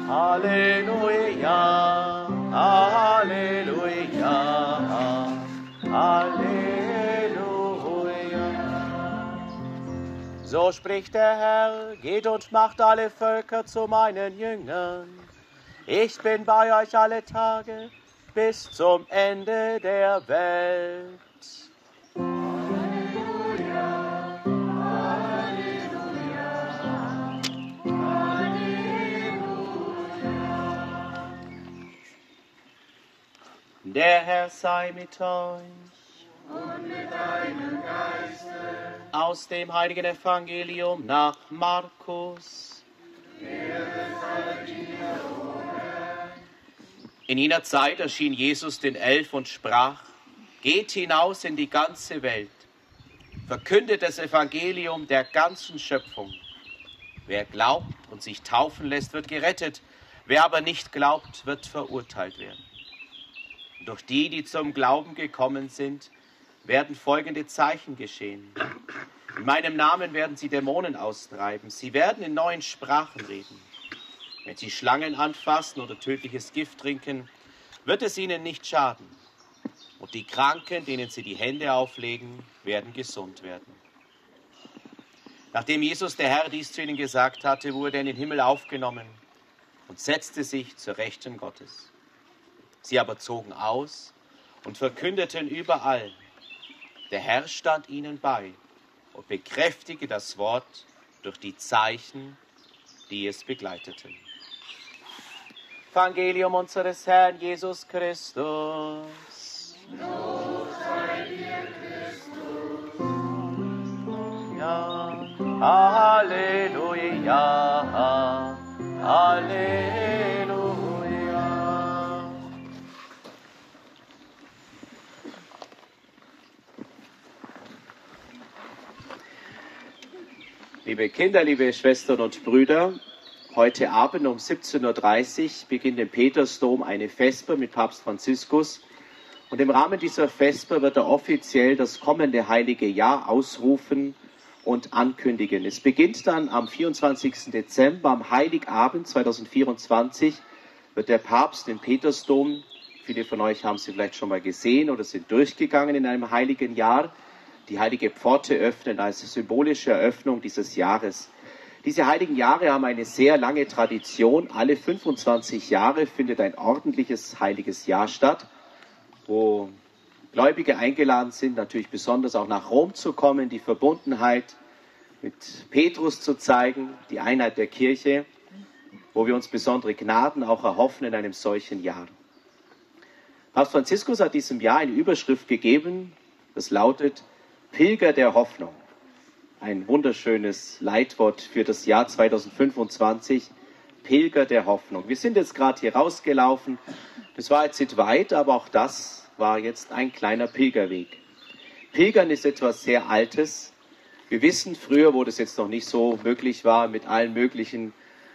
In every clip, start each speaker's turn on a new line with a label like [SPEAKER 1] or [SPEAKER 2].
[SPEAKER 1] Halleluja, Halleluja, Halleluja. So spricht der Herr, geht und macht alle Völker zu meinen Jüngern. Ich bin bei euch alle Tage bis zum Ende der Welt. Halleluja, Halleluja, Halleluja. Der Herr sei mit euch. Und mit deinem Geiste. Aus dem heiligen Evangelium nach Markus. In jener Zeit erschien Jesus den 11 und sprach: Geht hinaus in die ganze Welt, verkündet das Evangelium der ganzen Schöpfung. Wer glaubt und sich taufen lässt, wird gerettet. Wer aber nicht glaubt, wird verurteilt werden. Durch die, die zum Glauben gekommen sind, werden folgende Zeichen geschehen. In meinem Namen werden sie Dämonen austreiben. Sie werden in neuen Sprachen reden. Wenn sie Schlangen anfassen oder tödliches Gift trinken, wird es ihnen nicht schaden. Und die Kranken, denen sie die Hände auflegen, werden gesund werden. Nachdem Jesus, der Herr, dies zu ihnen gesagt hatte, wurde er in den Himmel aufgenommen und setzte sich zur Rechten Gottes. Sie aber zogen aus und verkündeten überall: Der Herr stand ihnen bei und bekräftigte das Wort durch die Zeichen, die es begleiteten. Evangelium unseres Herrn Jesus Christus. Lob sei dir, Christus. Ja, Halleluja, Halleluja. Liebe Kinder, liebe Schwestern und Brüder, heute Abend um 17:30 Uhr beginnt im Petersdom eine Vesper mit Papst Franziskus. Und im Rahmen dieser Vesper wird er offiziell das kommende heilige Jahr ausrufen und ankündigen. Es beginnt dann am 24. Dezember, am Heiligabend 2024, wird der Papst im Petersdom, viele von euch haben sie vielleicht schon mal gesehen oder sind durchgegangen in einem heiligen Jahr, die heilige Pforte öffnen als symbolische Eröffnung dieses Jahres. Diese heiligen Jahre haben eine sehr lange Tradition. Alle 25 Jahre findet ein ordentliches heiliges Jahr statt, wo Gläubige eingeladen sind, natürlich besonders auch nach Rom zu kommen, die Verbundenheit mit Petrus zu zeigen, die Einheit der Kirche, wo wir uns besondere Gnaden auch erhoffen in einem solchen Jahr. Papst Franziskus hat diesem Jahr eine Überschrift gegeben, das lautet: Pilger der Hoffnung. Ein wunderschönes Leitwort für das Jahr 2025, Pilger der Hoffnung. Wir sind jetzt gerade hier rausgelaufen, das war jetzt nicht weit, aber auch das war jetzt ein kleiner Pilgerweg. Pilgern ist etwas sehr Altes. Wir wissen früher, wo das jetzt noch nicht so möglich war, mit allen möglichen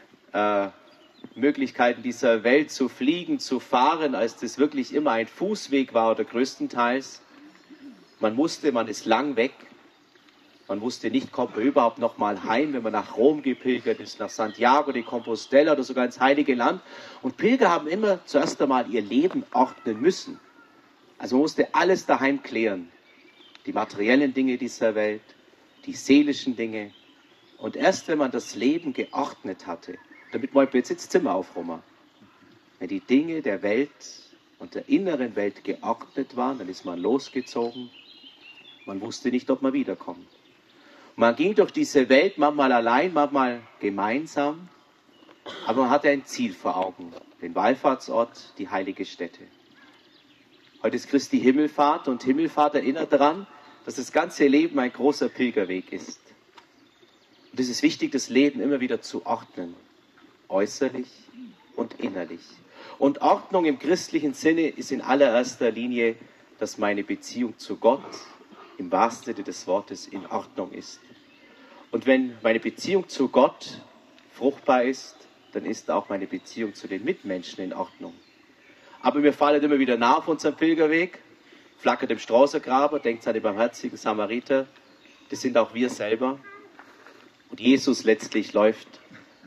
[SPEAKER 1] Möglichkeiten dieser Welt zu fliegen, zu fahren, als das wirklich immer ein Fußweg war oder größtenteils. Man ist lang weg. Man wusste nicht, kommt man überhaupt noch mal heim, wenn man nach Rom gepilgert ist, nach Santiago de Compostela oder sogar ins Heilige Land. Und Pilger haben immer zuerst einmal ihr Leben ordnen müssen. Also man musste alles daheim klären. Die materiellen Dinge dieser Welt, die seelischen Dinge. Und erst wenn man das Leben geordnet hatte, damit man jetzt das Zimmer aufräumen. Wenn die Dinge der Welt und der inneren Welt geordnet waren, dann ist man losgezogen. Man wusste nicht, ob man wiederkommt. Man ging durch diese Welt, manchmal allein, manchmal gemeinsam, aber man hatte ein Ziel vor Augen, den Wallfahrtsort, die heilige Stätte. Heute ist Christi Himmelfahrt und Himmelfahrt erinnert daran, dass das ganze Leben ein großer Pilgerweg ist. Und es ist wichtig, das Leben immer wieder zu ordnen, äußerlich und innerlich. Und Ordnung im christlichen Sinne ist in allererster Linie, dass meine Beziehung zu Gott im wahrsten Sinne des Wortes in Ordnung ist. Und wenn meine Beziehung zu Gott fruchtbar ist, dann ist auch meine Beziehung zu den Mitmenschen in Ordnung. Aber wir fallen immer wieder nach auf unserem Pilgerweg, flackert im Straußergraber, denkt an den barmherzigen Samariter, das sind auch wir selber. Und Jesus letztlich läuft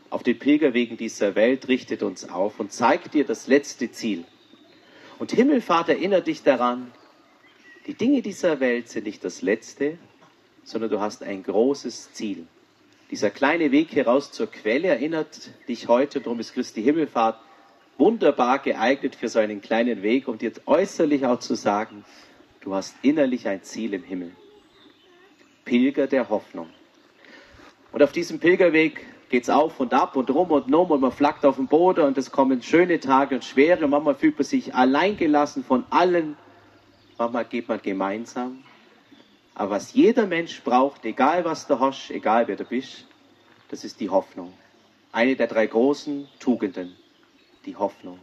[SPEAKER 1] auf den Pilgerwegen dieser Welt richtet uns auf und zeigt dir das letzte Ziel. Und Himmelfahrt erinnert dich daran, die Dinge dieser Welt sind nicht das Letzte, sondern du hast ein großes Ziel. Dieser kleine Weg heraus zur Quelle erinnert dich heute, darum ist Christi Himmelfahrt wunderbar geeignet für so einen kleinen Weg, um dir äußerlich auch zu sagen, du hast innerlich ein Ziel im Himmel. Pilger der Hoffnung. Und auf diesem Pilgerweg geht es auf und ab und rum und um und man flackt auf dem Boden und es kommen schöne Tage und schwere. Manchmal fühlt man sich alleingelassen von allen. Manchmal geht man gemeinsam. Aber was jeder Mensch braucht, egal was du hast, egal wer du bist, das ist die Hoffnung. Eine der 3 großen Tugenden, die Hoffnung.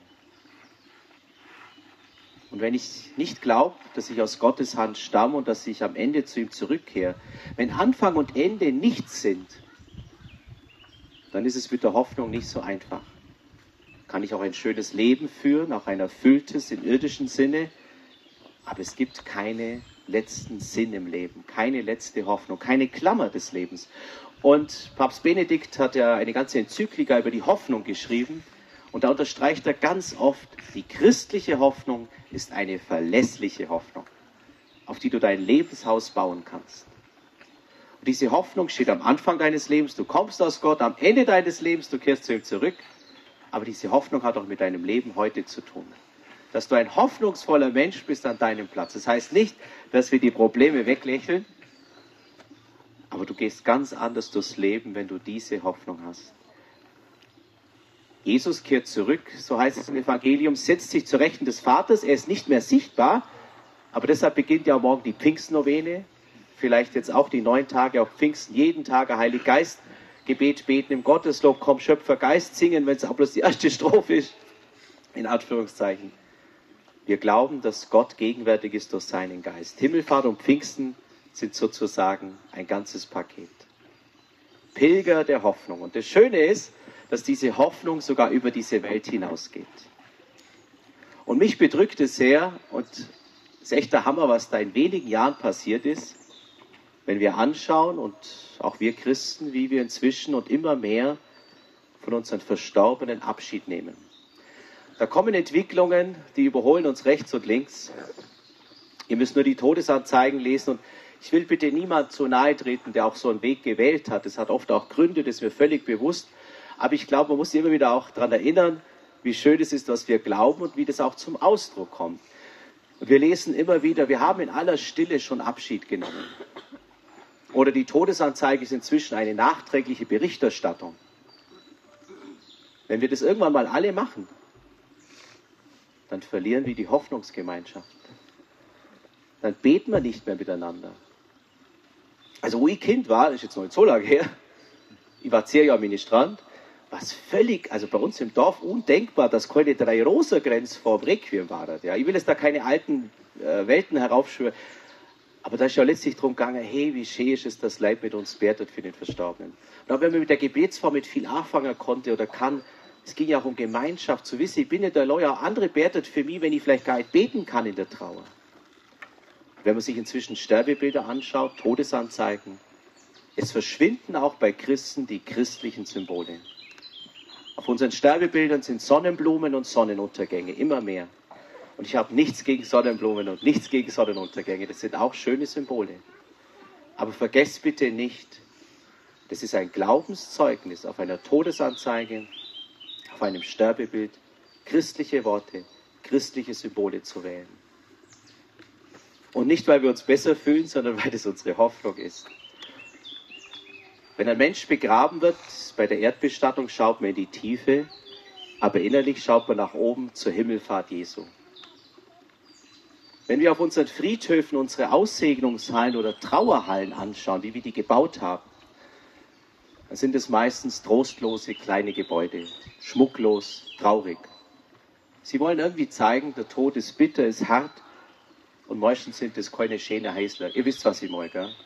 [SPEAKER 1] Und wenn ich nicht glaube, dass ich aus Gottes Hand stamme und dass ich am Ende zu ihm zurückkehre, wenn Anfang und Ende nichts sind, dann ist es mit der Hoffnung nicht so einfach. Kann ich auch ein schönes Leben führen, auch ein erfülltes im irdischen Sinne, aber es gibt keine letzten Sinn im Leben, keine letzte Hoffnung, keine Klammer des Lebens. Und Papst Benedikt hat ja eine ganze Enzyklika über die Hoffnung geschrieben und da unterstreicht er ganz oft, die christliche Hoffnung ist eine verlässliche Hoffnung, auf die du dein Lebenshaus bauen kannst. Und diese Hoffnung steht am Anfang deines Lebens, du kommst aus Gott, am Ende deines Lebens, du kehrst zu ihm zurück, aber diese Hoffnung hat auch mit deinem Leben heute zu tun. Dass du ein hoffnungsvoller Mensch bist an deinem Platz. Das heißt nicht, dass wir die Probleme weglächeln, aber du gehst ganz anders durchs Leben, wenn du diese Hoffnung hast. Jesus kehrt zurück, so heißt es im Evangelium, setzt sich zu Rechten des Vaters, er ist nicht mehr sichtbar, aber deshalb beginnt ja morgen die Pfingstnovene, vielleicht jetzt auch die 9 Tage auf Pfingsten, jeden Tag ein Heiliger Geist, Gebet beten im Gotteslob, komm Schöpfer Geist singen, wenn es auch bloß die erste Strophe ist, in Anführungszeichen. Wir glauben, dass Gott gegenwärtig ist durch seinen Geist. Himmelfahrt und Pfingsten sind sozusagen ein ganzes Paket. Pilger der Hoffnung. Und das Schöne ist, dass diese Hoffnung sogar über diese Welt hinausgeht. Und mich bedrückt es sehr, und es ist echt der Hammer, was da in wenigen Jahren passiert ist, wenn wir anschauen, und auch wir Christen, wie wir inzwischen und immer mehr von unseren Verstorbenen Abschied nehmen. Da kommen Entwicklungen, die überholen uns rechts und links. Ihr müsst nur die Todesanzeigen lesen und ich will bitte niemand zu nahe treten, der auch so einen Weg gewählt hat. Das hat oft auch Gründe, das ist mir völlig bewusst. Aber ich glaube, man muss sich immer wieder auch daran erinnern, wie schön es ist, was wir glauben und wie das auch zum Ausdruck kommt. Und wir lesen immer wieder, wir haben in aller Stille schon Abschied genommen. Oder die Todesanzeige ist inzwischen eine nachträgliche Berichterstattung. Wenn wir das irgendwann mal alle machen, dann verlieren wir die Hoffnungsgemeinschaft. Dann beten wir nicht mehr miteinander. Also wo ich Kind war, das ist jetzt noch nicht so lange her, ich war 10 Jahre Ministrant, war es völlig, also bei uns im Dorf undenkbar, dass keine 3 Rosa-Grenz vor dem Requiem war. Ja, ich will jetzt da keine alten Welten heraufschwören, aber da ist ja letztlich darum gegangen, hey, wie schön ist es, das Leib mit uns betet für den Verstorbenen. Und auch wenn man mit der Gebetsform mit viel anfangen konnte oder kann, es ging ja auch um Gemeinschaft, zu wissen, ich bin nicht der Leuer, andere betet für mich, wenn ich vielleicht gar nicht beten kann in der Trauer. Wenn man sich inzwischen Sterbebilder anschaut, Todesanzeigen, es verschwinden auch bei Christen die christlichen Symbole. Auf unseren Sterbebildern sind Sonnenblumen und Sonnenuntergänge, immer mehr. Und ich habe nichts gegen Sonnenblumen und nichts gegen Sonnenuntergänge, das sind auch schöne Symbole. Aber vergesst bitte nicht, das ist ein Glaubenszeugnis auf einer Todesanzeige, auf einem Sterbebild, christliche Worte, christliche Symbole zu wählen. Und nicht, weil wir uns besser fühlen, sondern weil das unsere Hoffnung ist. Wenn ein Mensch begraben wird, bei der Erdbestattung schaut man in die Tiefe, aber innerlich schaut man nach oben zur Himmelfahrt Jesu. Wenn wir auf unseren Friedhöfen unsere Aussegnungshallen oder Trauerhallen anschauen, wie wir die gebaut haben, dann sind es meistens trostlose kleine Gebäude, schmucklos, traurig. Sie wollen irgendwie zeigen, der Tod ist bitter, ist hart und meistens sind es keine schönen Häusler. Ihr wisst, was ich meine, gell?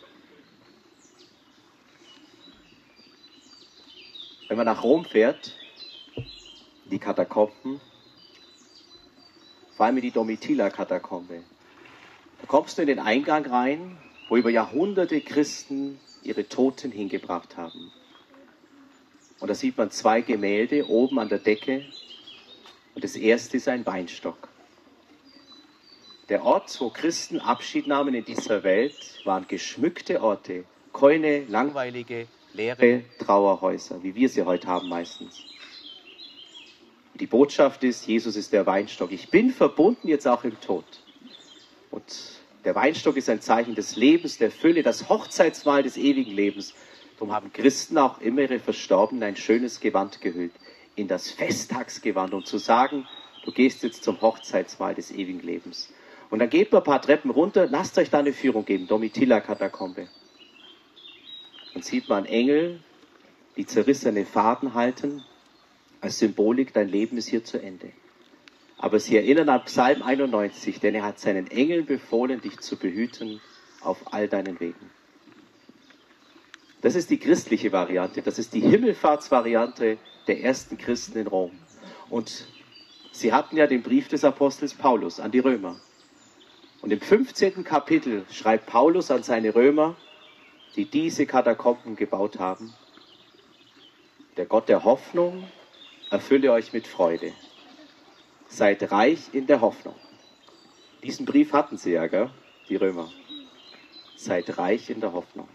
[SPEAKER 1] Wenn man nach Rom fährt, die Katakomben, vor allem in die Domitila-Katakombe, da kommst du in den Eingang rein, wo über Jahrhunderte Christen ihre Toten hingebracht haben. Und da sieht man 2 Gemälde oben an der Decke. Und das erste ist ein Weinstock. Der Ort, wo Christen Abschied nahmen in dieser Welt, waren geschmückte Orte. Keine langweilige, leere Trauerhäuser, wie wir sie heute haben meistens. Die Botschaft ist, Jesus ist der Weinstock. Ich bin verbunden jetzt auch im Tod. Und der Weinstock ist ein Zeichen des Lebens, der Fülle, das Hochzeitsmahl des ewigen Lebens. Darum haben Christen auch immer ihre Verstorbenen ein schönes Gewand gehüllt, in das Festtagsgewand, um zu sagen, du gehst jetzt zum Hochzeitsmahl des ewigen Lebens. Und dann geht man ein paar Treppen runter, lasst euch da eine Führung geben, Domitilla-Katakombe. Dann sieht man Engel, die zerrissene Faden halten, als Symbolik, dein Leben ist hier zu Ende. Aber sie erinnern an Psalm 91, denn er hat seinen Engeln befohlen, dich zu behüten auf all deinen Wegen. Das ist die christliche Variante, das ist die Himmelfahrtsvariante der ersten Christen in Rom. Und sie hatten ja den Brief des Apostels Paulus an die Römer. Und im 15. Kapitel schreibt Paulus an seine Römer, die diese Katakomben gebaut haben, der Gott der Hoffnung erfülle euch mit Freude. Seid reich in der Hoffnung. Diesen Brief hatten sie ja, gell? Die Römer. Seid reich in der Hoffnung.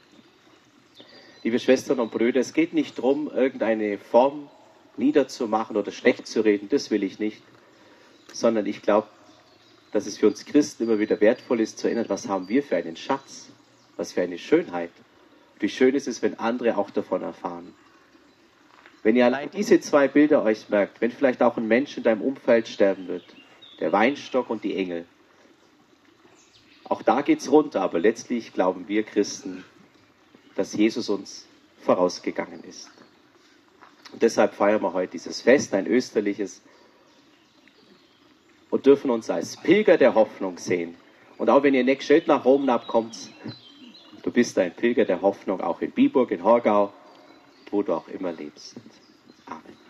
[SPEAKER 1] Liebe Schwestern und Brüder, es geht nicht darum, irgendeine Form niederzumachen oder schlecht zu reden, das will ich nicht. Sondern ich glaube, dass es für uns Christen immer wieder wertvoll ist, zu erinnern, was haben wir für einen Schatz, was für eine Schönheit. Wie schön ist es, wenn andere auch davon erfahren. Wenn ihr allein diese 2 Bilder euch merkt, wenn vielleicht auch ein Mensch in deinem Umfeld sterben wird, der Weinstock und die Engel, auch da geht es runter, aber letztlich glauben wir Christen, dass Jesus uns vorausgegangen ist. Und deshalb feiern wir heute dieses Fest, ein österliches, und dürfen uns als Pilger der Hoffnung sehen. Und auch wenn ihr nicht schön nach Rom abkommt, du bist ein Pilger der Hoffnung, auch in Biburg, in Horgau, wo du auch immer lebst. Amen.